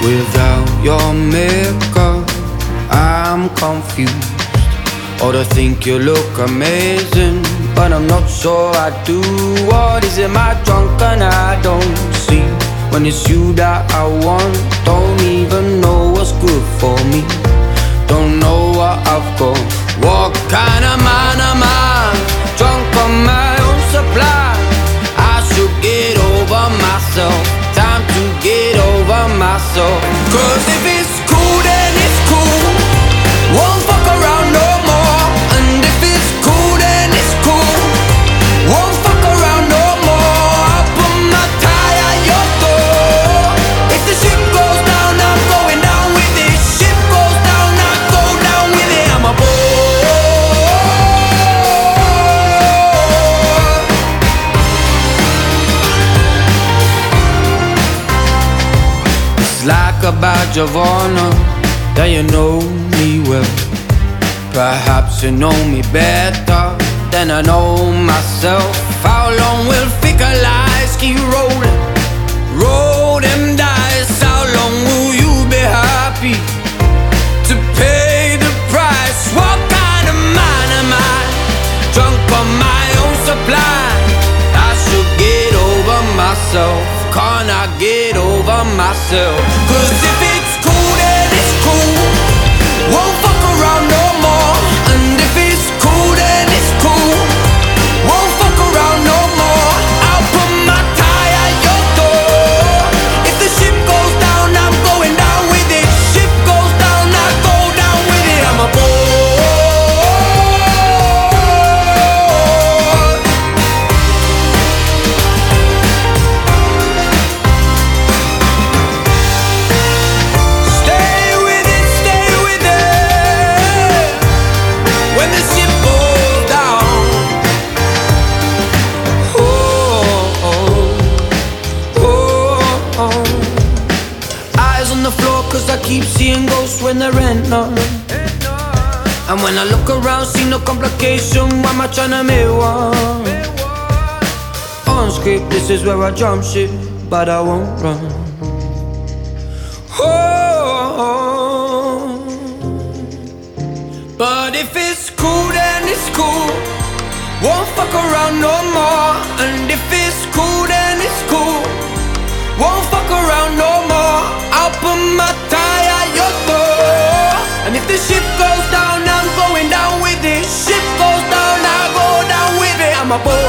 Without your makeup, I'm confused. Or to think you look amazing, but I'm not sure I do. What is it, my drunk and I don't see? When it's you that I want, don't even know what's good for me. Don't know what I've got. What kind of man am I? Drunk on my own supply. I should get over myself. Time to get over myself. 'Cause if it's cool, then it's cool. Won't fuck around no more. And if it's cool, then it's cool. Won't fuck around no more. I'll put my tie at your door. If the ship goes down, I'm going down with it. Ship goes down, I go down with it. I'm a boy. It's like a badge of honor that you know me well. Perhaps you know me better than I know myself. How long will thicker lies keep rolling? Roll them dice. How long will you be happy to pay the price? What kind of man am I? Drunk on my own supply. I should get over myself. Can't I get over myself? 'Cause if it's cool, then it's cool. Won't fuck around no more. And if it's cool, then it's cool. Won't fuck around no more. I'll put my tie at your door. If the ship goes down, I'm going down with it. Ship goes down, I go down with it. I'm a boy. Stay with it, stay with it. When the ship goes down. Oh, oh, oh, oh. Eyes on the floor 'cause I keep seeing ghosts when there ain't none. And when I look around, see no complication. Why am I trying to make one? On script, this is where I jump shit, but I won't run. Oh, but if it's cool, then it's cool. Won't fuck around no more. And if it's cool, then it's cool. Won't fuck around no more. I'll put my tie at your door. And if the ship goes down, I'm going down with it. Ship goes down, I go down with it. I'm a boy.